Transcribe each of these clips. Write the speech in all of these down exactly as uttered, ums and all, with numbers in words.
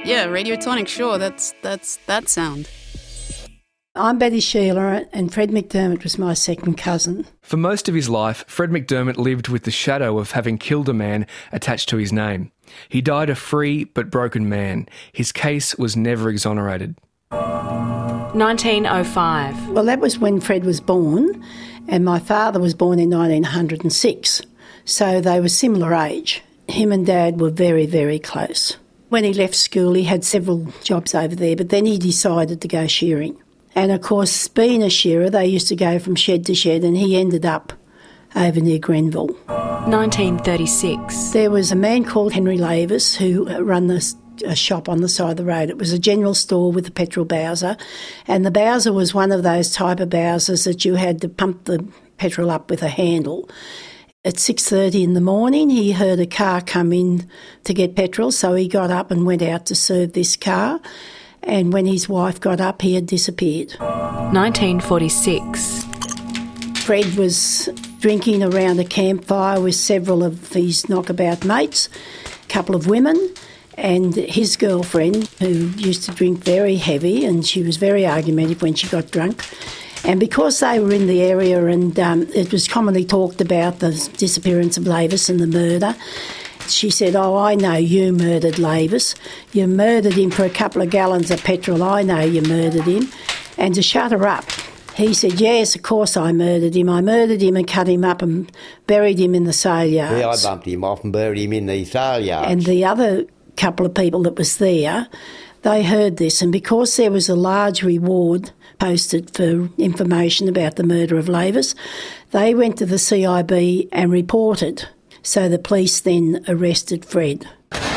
yeah, Radiotonic, sure, that's that's that sound. I'm Betty Sheila, and Fred McDermott was my second cousin. For most of his life, Fred McDermott lived with the shadow of having killed a man attached to his name. He died a free but broken man. His case was never exonerated. nineteen oh five. Well, that was when Fred was born, and my father was born in nineteen oh six, so they were similar age. Him and Dad were very, very close. When he left school, he had several jobs over there, but then he decided to go shearing. And, of course, being a shearer, they used to go from shed to shed, and he ended up over near Grenville. nineteen thirty-six. There was a man called Henry Lavis who ran this, a shop on the side of the road. It was a general store with a petrol Bowser, and the Bowser was one of those type of Bowsers that you had to pump the petrol up with a handle. At six thirty in the morning, he heard a car come in to get petrol, so he got up and went out to serve this car. And when his wife got up, he had disappeared. nineteen forty-six. Fred was drinking around a campfire with several of his knockabout mates, a couple of women, and his girlfriend, who used to drink very heavy, and she was very argumentative when she got drunk. And because they were in the area and um, it was commonly talked about the disappearance of Lavis and the murder, she said, oh, I know you murdered Lavis. You murdered him for a couple of gallons of petrol. I know you murdered him. And to shut her up, he said, yes, of course I murdered him. I murdered him and cut him up and buried him in the sale yards. Yeah, I bumped him off and buried him in the sale yards. And the other couple of people that was there, they heard this, and because there was a large reward posted for information about the murder of Lavis, they went to the C I B and reported. So the police then arrested Fred.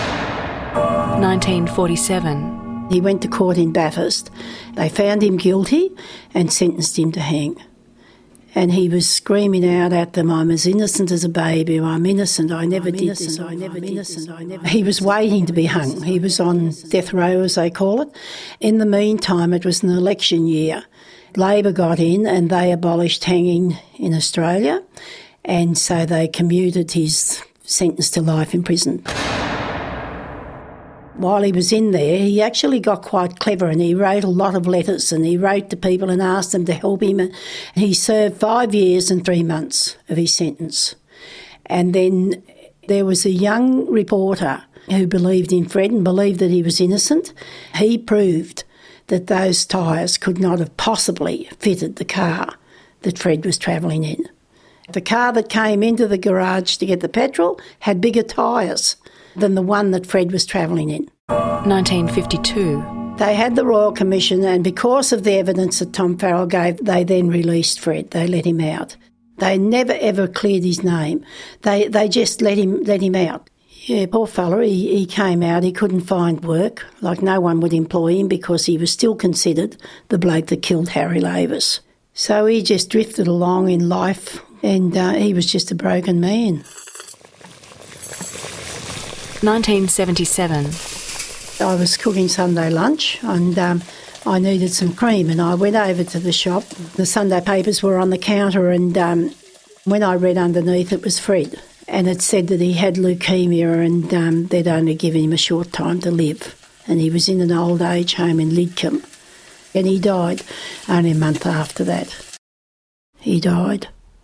nineteen forty-seven. He went to court in Bathurst. They found him guilty and sentenced him to hang. And he was screaming out at them, I'm as innocent as a baby, I'm innocent, I never I'm did innocent, this, I never I'm did innocent, this. I never He was waiting to be hung. He was on death row, as they call it. In the meantime, it was an election year. Labor got in and they abolished hanging in Australia, and so they commuted his sentence to life in prison. While he was in there, he actually got quite clever and he wrote a lot of letters and he wrote to people and asked them to help him. And he served five years and three months of his sentence. And then there was a young reporter who believed in Fred and believed that he was innocent. He proved that those tyres could not have possibly fitted the car that Fred was travelling in. The car that came into the garage to get the petrol had bigger tyres than the one that Fred was travelling in. nineteen fifty-two. They had the Royal Commission, and because of the evidence that Tom Farrell gave, they then released Fred. They let him out. They never ever cleared his name. They they just let him let him out. Yeah, poor fella, he, he came out, he couldn't find work. Like, no one would employ him because he was still considered the bloke that killed Harry Lavis. So he just drifted along in life, and uh, he was just a broken man. nineteen seventy-seven. I was cooking Sunday lunch and um, I needed some cream, and I went over to the shop. The Sunday papers were on the counter, and um, when I read underneath, it was Fred. And it said that he had leukemia and um, they'd only given him a short time to live. And he was in an old age home in Lidcombe. And he died only a month after that. He died.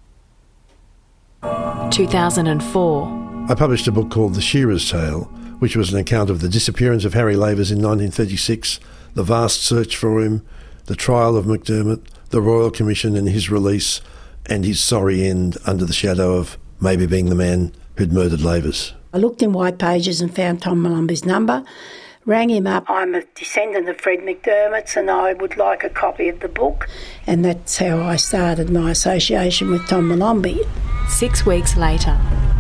two thousand four. I published a book called The Shearer's Tale, which was an account of the disappearance of Harry Lavis in nineteen thirty-six, the vast search for him, the trial of McDermott, the Royal Commission and his release, and his sorry end under the shadow of maybe being the man who'd murdered Lavis. I looked in White Pages and found Tom Molumby's number, rang him up. I'm a descendant of Fred McDermott's and I would like a copy of the book. And that's how I started my association with Tom Molumby. Six weeks later.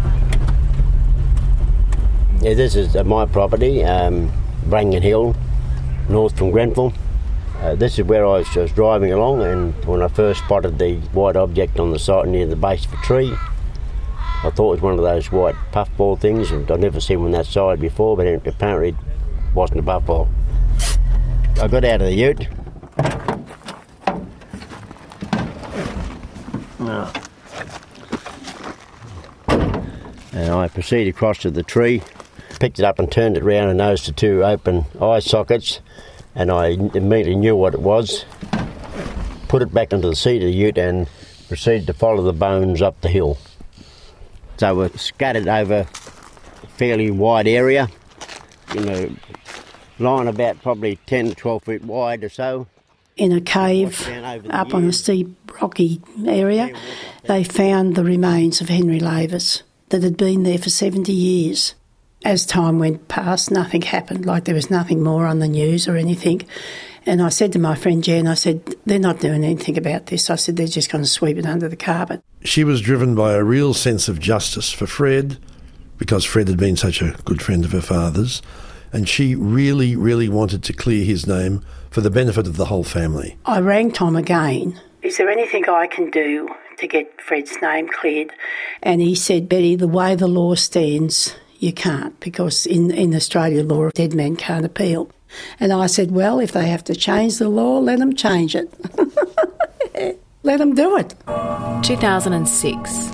Yeah, this is uh, my property, um, Brangan Hill, north from Grenville. Uh, this is where I was, was driving along, and when I first spotted the white object on the side near the base of a tree, I thought it was one of those white puffball things, and I'd never seen one that side before, but it apparently it wasn't a puffball. I got out of the ute. Oh. And I proceeded across to the tree picked it up and turned it round and noticed the two open eye sockets, and I immediately knew what it was. Put it back into the seat of the ute and proceeded to follow the bones up the hill. So we're scattered over a fairly wide area, you know, line about probably ten to twelve feet wide or so. In a cave up on a steep rocky area, they found the remains of Henry Lavers that had been there for seventy years. As time went past, nothing happened, like there was nothing more on the news or anything. And I said to my friend Jen, I said, they're not doing anything about this. I said, they're just going to sweep it under the carpet. She was driven by a real sense of justice for Fred, because Fred had been such a good friend of her father's, and she really, really wanted to clear his name for the benefit of the whole family. I rang Tom again. Is there anything I can do to get Fred's name cleared? And he said, Betty, the way the law stands, you can't, because in, in Australia law, a dead man can't appeal. And I said, well, if they have to change the law, let them change it. Let them do it. two thousand six.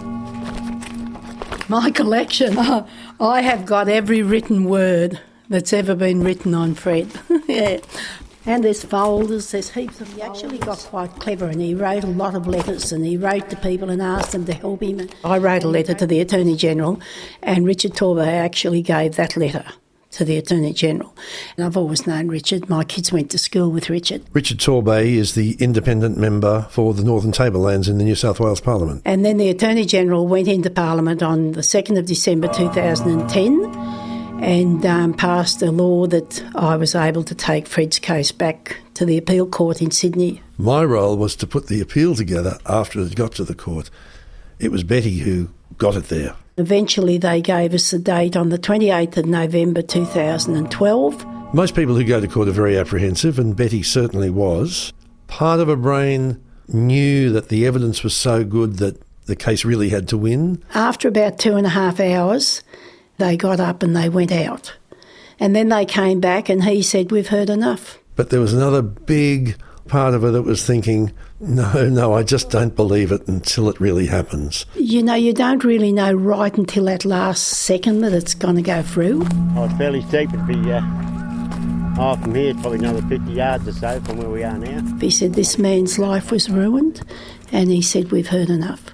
My collection. Oh, I have got every written word that's ever been written on Fred. Yeah. And there's folders, there's heaps of... He actually got quite clever and he wrote a lot of letters and he wrote to people and asked them to help him. I wrote a letter to the Attorney-General and Richard Torbay actually gave that letter to the Attorney-General. And I've always known Richard. My kids went to school with Richard. Richard Torbay is the independent member for the Northern Tablelands in the New South Wales Parliament. And then the Attorney-General went into Parliament on the second of December two thousand ten and um, passed a law that I was able to take Fred's case back to the appeal court in Sydney. My role was to put the appeal together after it got to the court. It was Betty who got it there. Eventually they gave us a date on the twenty-eighth of November two thousand twelve. Most people who go to court are very apprehensive, and Betty certainly was. Part of her brain knew that the evidence was so good that the case really had to win. After about two and a half hours, they got up and they went out. And then they came back and he said, we've heard enough. But there was another big part of her that was thinking, no, no, I just don't believe it until it really happens. You know, you don't really know right until that last second that it's going to go through. I was fairly steep. It'd be, uh, oh, from here, it's probably another fifty yards or so from where we are now. He said this man's life was ruined and he said, we've heard enough.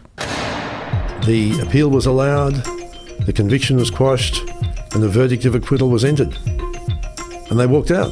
The appeal was allowed, the conviction was quashed, and the verdict of acquittal was entered. And they walked out.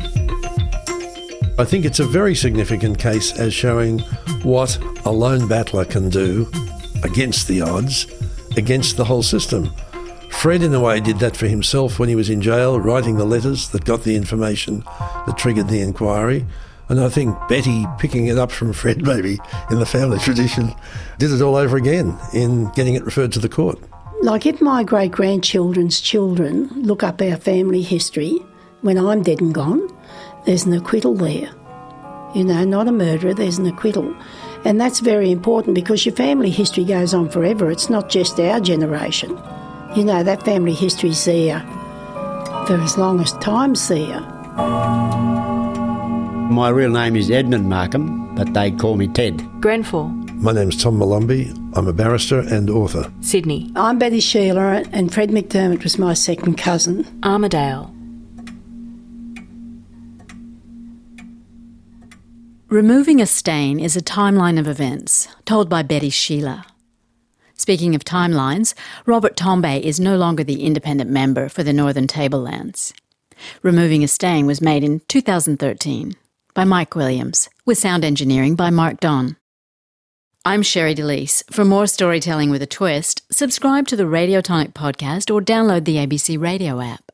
I think it's a very significant case as showing what a lone battler can do against the odds, against the whole system. Fred, in a way, did that for himself when he was in jail, writing the letters that got the information that triggered the inquiry. And I think Betty, picking it up from Fred, maybe, in the family tradition, did it all over again in getting it referred to the court. Like if my great-grandchildren's children look up our family history, when I'm dead and gone, there's an acquittal there. You know, not a murderer, there's an acquittal. And that's very important because your family history goes on forever. It's not just our generation. You know, that family history's there for as long as time's there. My real name is Edmund Markham, but they call me Ted. Grenfell. My name's Tom Molumby. I'm a barrister and author. Sydney. I'm Betty Sheila and Fred McDermott was my second cousin. Armidale. Removing a Stain is a timeline of events told by Betty Sheila. Speaking of timelines, Robert Tombay is no longer the independent member for the Northern Tablelands. Removing a Stain was made in two thousand thirteen by Mike Williams, with sound engineering by Mark Don. I'm Sherry DeLise. For more storytelling with a twist, subscribe to the Radiotonic podcast or download the A B C Radio app.